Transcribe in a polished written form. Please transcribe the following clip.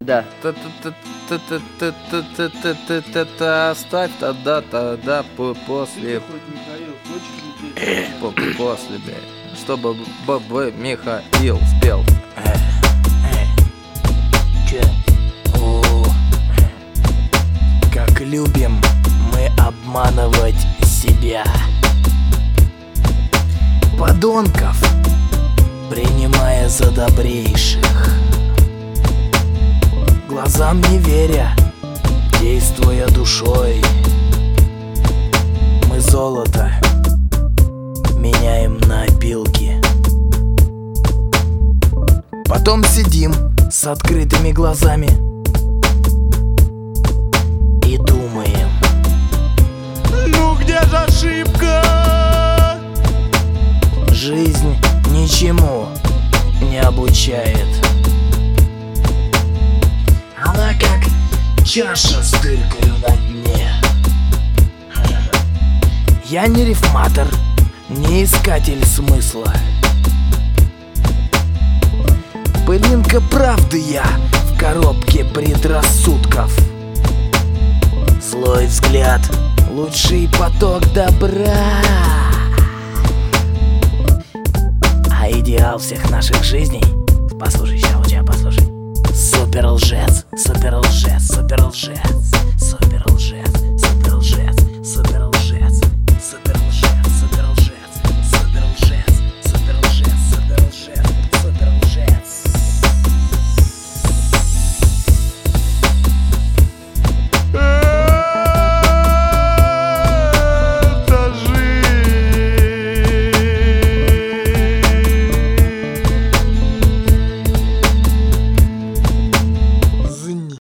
Да. Оставь тогда после, после, чтобы Михаил спел. Че? О, как любим мы обманывать себя, подонков принимая за добрейших, глазам не веря, действуя душой. Мы золото меняем на опилки, потом сидим с открытыми глазами и думаем: ну где же ошибка? Жизнь ничему не обучает. Она как чаша с дыркой на дне. Я не рифматор, не искатель смысла. Пылинка правды я в коробке предрассудков. Злой взгляд, лучший поток добра. А идеал всех наших жизней, послушай, сейчас у тебя послушай. Супер лжец, супер лжец, супер лжец.